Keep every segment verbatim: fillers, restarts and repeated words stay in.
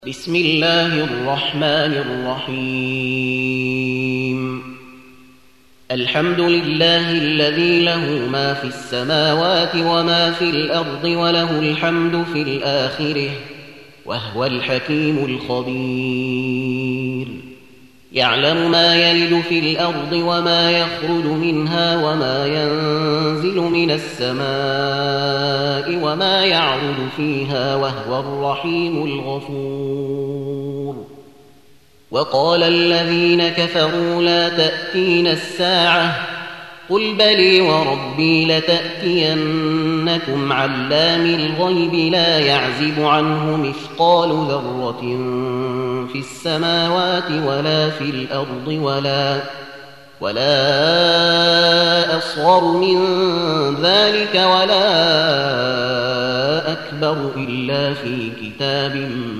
بسم الله الرحمن الرحيم. الحمد لله الذي له ما في السماوات وما في الأرض وله الحمد في الآخرة وهو الحكيم الخبير. يعلم ما يلج في الأرض وما يخرج منها وما ينزل من السماء وما يعرج فيها وهو الرحيم الغفور. وقال الذين كفروا لا تأتينا الساعة قل بلي وربي لتأتينكم علام الغيب لا يعزب عنه مثقال ذرة في السماوات ولا في الأرض ولا, ولا أصغر من ذلك ولا أكبر إلا في كتاب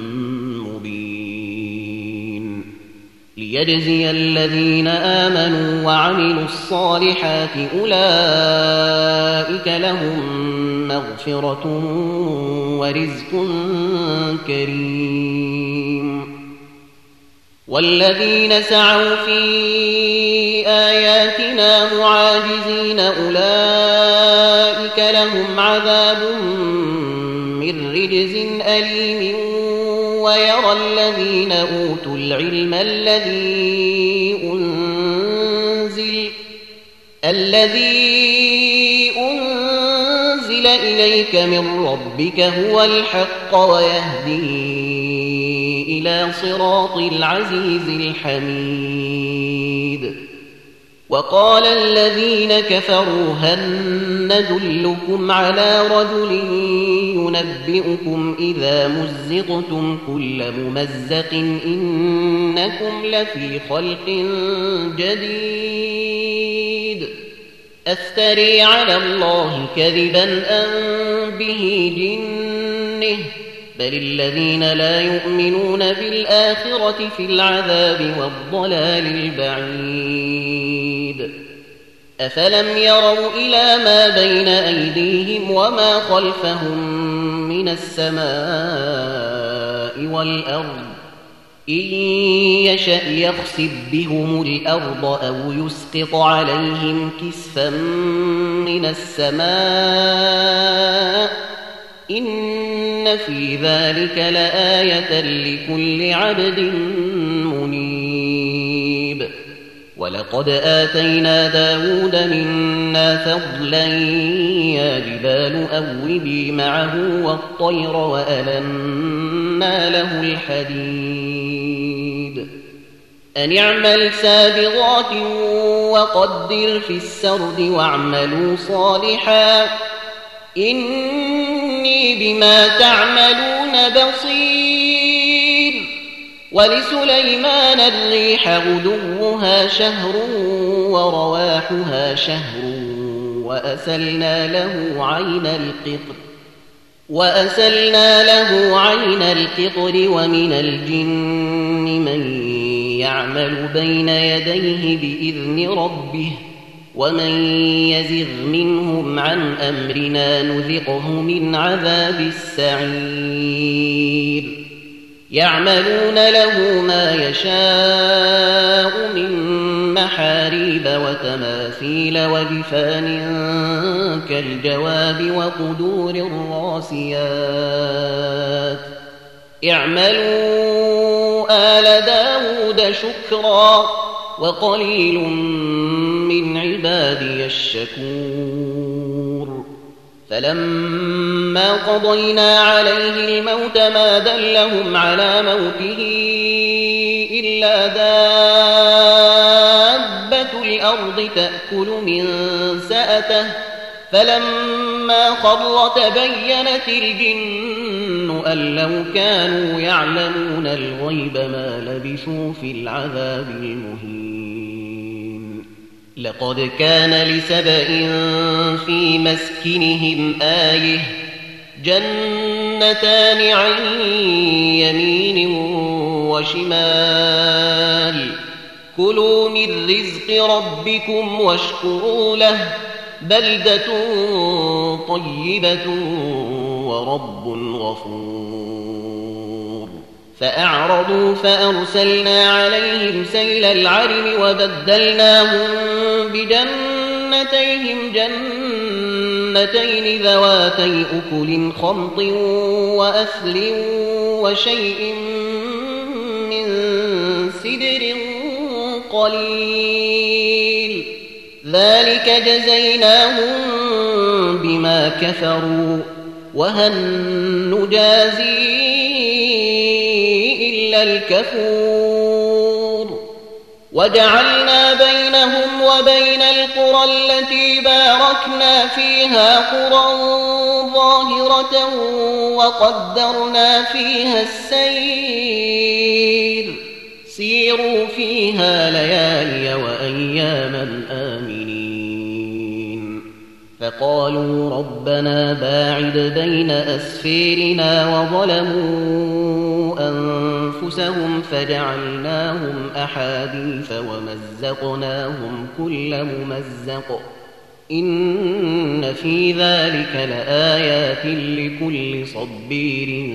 مبين ليجزي الذين آمنوا وعملوا الصالحات أولئك لهم مغفرة ورزق كريم. والذين سعوا في آياتنا معاجزين أولئك لهم عذاب من رجز أليم. ويرى الذين أوتوا العلم الذي أنزل, الذي أنزل إليك من ربك هو الحق ويهدي إلى صراط العزيز الحميد. وقال الذين كفروا هل ندلكم على رجل ينبئكم إذا مزقتم كل ممزق إنكم لفي خلق جديد أفتري على الله كذبا أم به جنه بل الذين لا يؤمنون بالآخرة في العذاب والضلال البعيد. أفلم يروا إلى ما بين أيديهم وما خلفهم من السماء والأرض إن يشأ يخسف بهم الأرض أو يسقط عليهم كسفا من السماء إن في ذلك لآية لكل عبد منيب. ولقد آتينا داود منا فضلا يا جبال أوبي معه والطير وألنا له الحديد أن اعمل سابغات وقدر في السرد واعملوا صالحا إني بما تعملون بصير. ولسليمان الريح غدوها شهر ورواحها شهر وأسلنا له عين القطر وأسلنا له عين القطر ومن الجن من يعمل بين يديه بإذن ربه ومن يزغ منهم عن أمرنا نذقه من عذاب السعير. يعملون له ما يشاء من محاريب وتماثيل وجفان كالجواب وقدور الراسيات اعملوا آل داود شكرا وقليل من عبادي الشكور. فلما قضينا عليه الموت ما دلهم على موته إلا دابة الأرض تأكل من سأته فلما خر تبينت الجن أن لو كانوا يعلمون الغيب ما لبثوا في العذاب المهين. لقد كان لسبإ في مسكنهم آية جنتان عن يمين وشمال كلوا من رزق ربكم واشكروا له بلدة طيبة ورب غفور. فأعرضوا فأرسلنا عليهم سيل العرم وبدلناهم بجنتيهم جنتين ذواتي أكل خمط وأثل وشيء من سدر قليل ذلك جزيناهم بما كفروا وهل نجازي إلا الكفور وجعلنا بينهم وبين القرى التي باركنا فيها قرى ظاهرة وقدرنا فيها السير سيروا فيها ليالي وأياما آمنين فقالوا ربنا باعد بين أسفيرنا وظلموا أنفسهم فجعلناهم أحاديث ومزقناهم كل ممزق إن في ذلك لآيات لكل صبير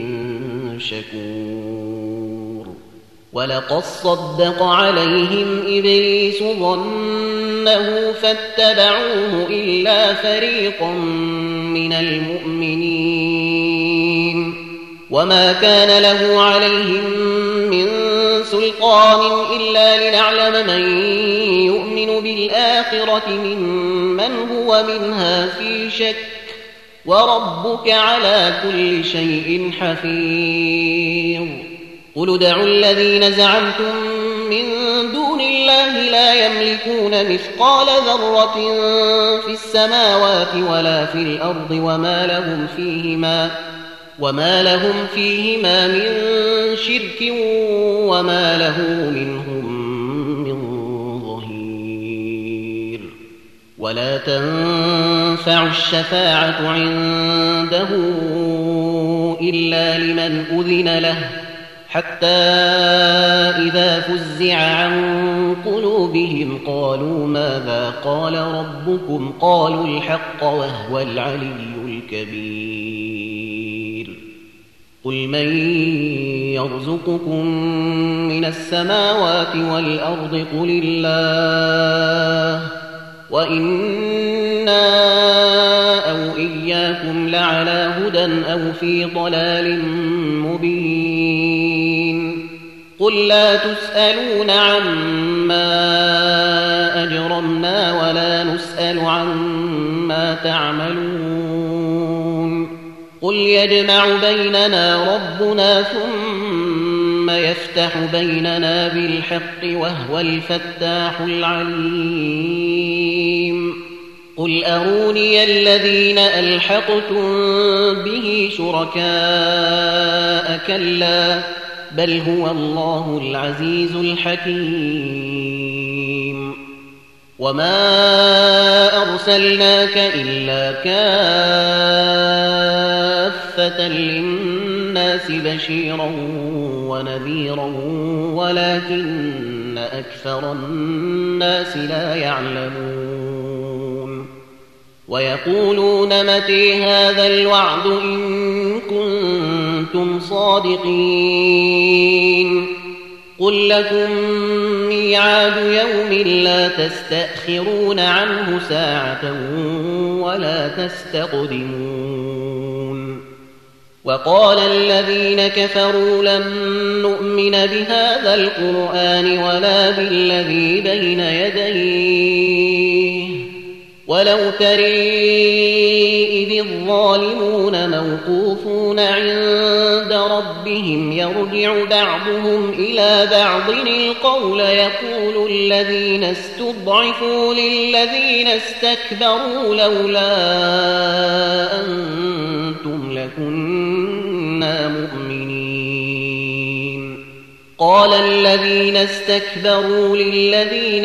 شكور ولقد صدق عليهم إبليس ظنه فاتبعوه إلا فريقا من المؤمنين وما كان له عليهم من سلطان إلا لنعلم من يؤمن بالآخرة ممن هو منها في شك وربك على كل شيء حفيظ قل ادعوا الذين زعمتم من دون الله لا يملكون مثقال ذرة في السماوات ولا في الأرض وما لهم فيهما وما لهم فيهما من شرك وما له منهم من ظهير ولا تنفع الشفاعة عنده إلا لمن أذن له حتى إذا فزع عن قلوبهم قالوا ماذا قال ربكم قالوا الحق وهو العلي الكبير قل من يرزقكم من السماوات والأرض قل الله وإنا أو إياكم لعلى هدى أو في ضلال مبين قل لا تسألون عما أجرمنا ولا نسأل عما تعملون قل يجمع بيننا ربنا ثم يفتح بيننا بالحق وهو الفتاح العليم قل أروني الذين ألحقتم به شركاء كلا بل هو الله العزيز الحكيم وما أرسلناك إلا كافة للناس بشيرا ونذيرا ولكن أكثر الناس لا يعلمون ويقولون متى هذا الوعد إن كنتم صادقين قل لكم ميعاد يوم لا تستأخرون عنه ساعة ولا تستقدمون وقال الذين كفروا لن نؤمن بهذا القرآن ولا بالذي بين يديه ولو ترى إذ الظالمون موقوفون عند ربهم يرجع بعضهم إلى بعض القول يقول الذين استضعفوا للذين استكبروا لولا أنتم لكنا مؤمنين قال الذين استكبروا للذين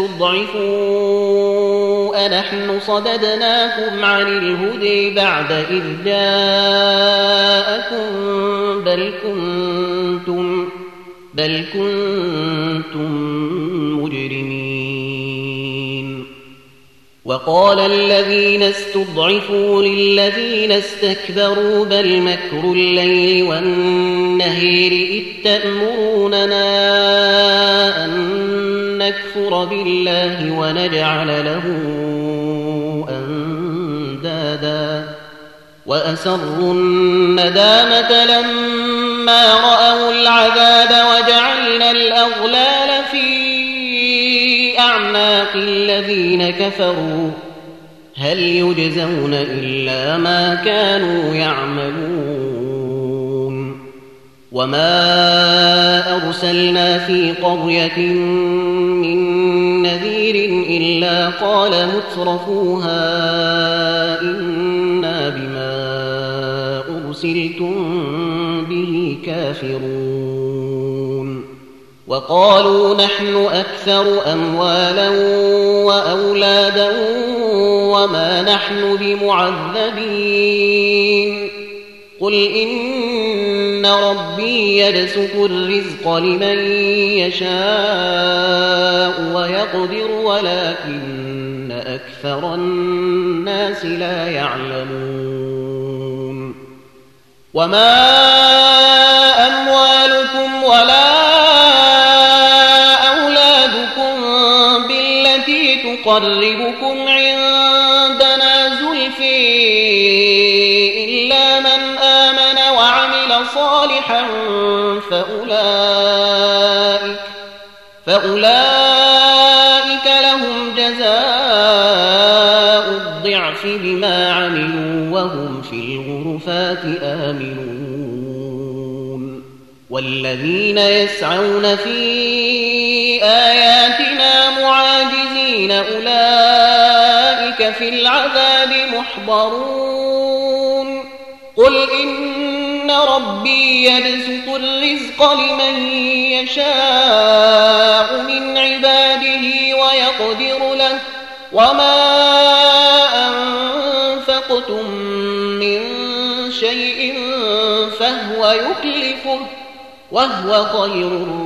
استضعفوا أنحن صددناكم عن الهدى بعد إذ جاءكم بل كنتم بل كنتم مجرمين وقال الذين استضعفوا للذين استكبروا بل مكر الليل والنهار إذ تأمروننا أن نكفر بالله ونجعل له أندادا وأسروا الندامة لما رأوا العذاب وجعلنا الأغلال في أعناق الذين كفروا هل يجزون إلا ما كانوا يعملون وما أرسلنا في قرية من نذير إلا قال مترفوها إنا بما أرسلتم به كافرون وقالوا نحن أكثر أموالا وأولادا وما نحن بمعذبين قل إن ربي يبسط الرزق لمن يشاء ويقدر ولكن أكثر الناس لا يعلمون وما أموالكم ولا تقربكم عندنا زلفي إلا من آمن وعمل صالحا فأولئك, فأولئك لهم جزاء الضعف بما عملوا وهم في الغرفات آمنون والذين يسعون في آياتنا معاجزين أولئك في العذاب محضرون قل إن ربي يبسط الرزق لمن يشاء من عباده ويقدر له وما أنفقتم من شيء فهو يخلفه وهو خير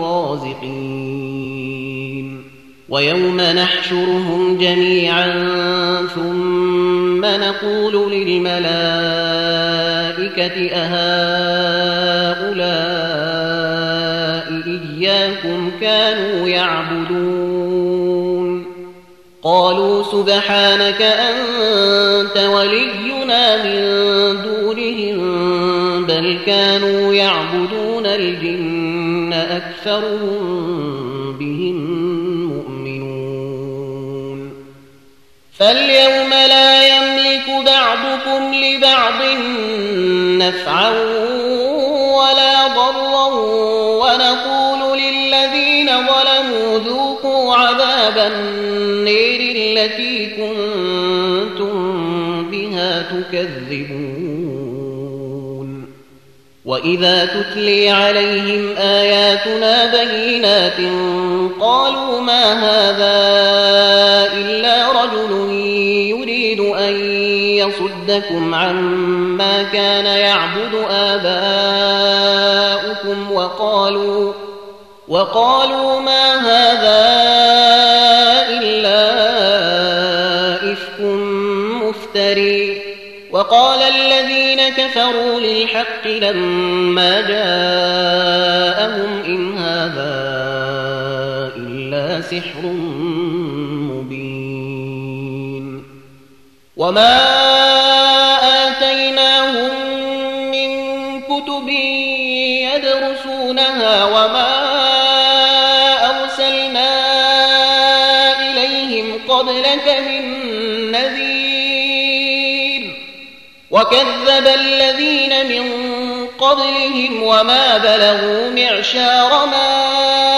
الرازقين ويوم نحشرهم جميعا ثم نقول للملائكة أهؤلاء إياكم كانوا يعبدون قالوا سبحانك أنت ولينا من دونهم بل كانوا يعبدون الجن أكثرهم بهم مؤمنون فاليوم لا يملك بعضكم لبعض نفعا ولا ضرا ونقول للذين ظلموا ذوقوا عذاب النير التي كنتم بها تكذبون وإذا تتلي عليهم آياتنا بينات قالوا ما هذا إلا رجل يريد أن يصدكم عما كان يعبد آباؤكم وقالوا, وقالوا ما هذا إلا إفك مفتري وقال الذين كفروا للحق لما جاءهم إن هذا إلا سحر مبين وما آتيناهم من كتب يدرسونها وما أرسلنا إليهم قبلك من نذير وكذب الذين من قبلهم وما بلغوا معشار ما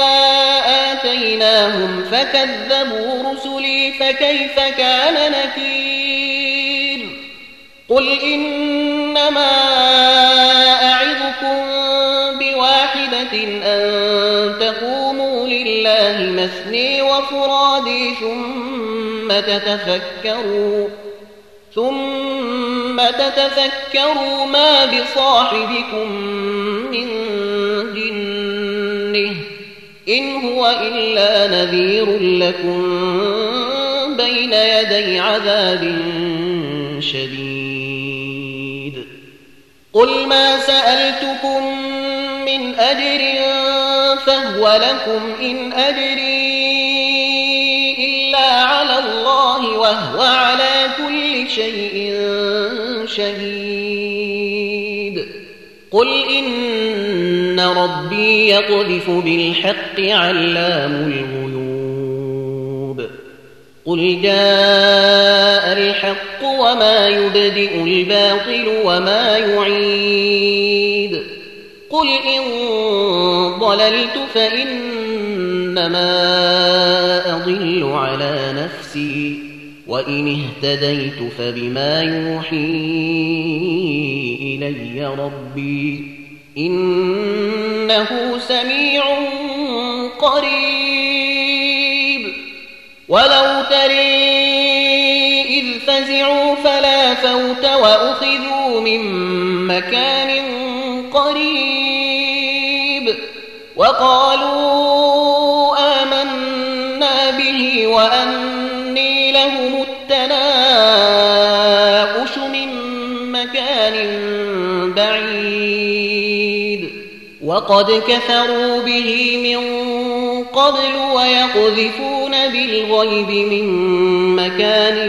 آتيناهم فكذبوا رسلي فكيف كان نكير قل إنما أعظكم بواحدة أن تقوموا لله مثني وفرادي ثم تتفكروا ثم تتفكروا ما بصاحبكم من جنة إن هو إلا نذير لكم بين يدي عذاب شديد قل ما سألتكم من أجر فهو لكم إن أجري إلا على الله وهو على كل شيء شهيد قل إن ربي يقذف بالحق علام الغيوب قل جاء الحق وما يبدئ الباطل وما يعيد قل إن ضللت فإنما أضل على نفسي وإن اهتديت فبما يوحي إلي ربي إنه سميع قريب ولو تري إذ فزعوا فلا فوت وأخذوا من مكان قريب وقالوا آمنا به وأني لهم التناؤش من مكان بعيد وقد كفروا به من قبل ويقذفون بالغيب من مكان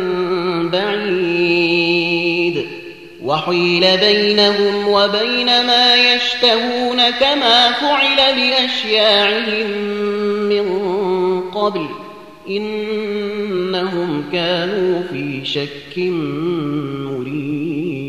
بعيد وحيل بينهم وبين ما يشتهون كما فعل بأشياعهم من قبل إنهم كانوا في شك مريب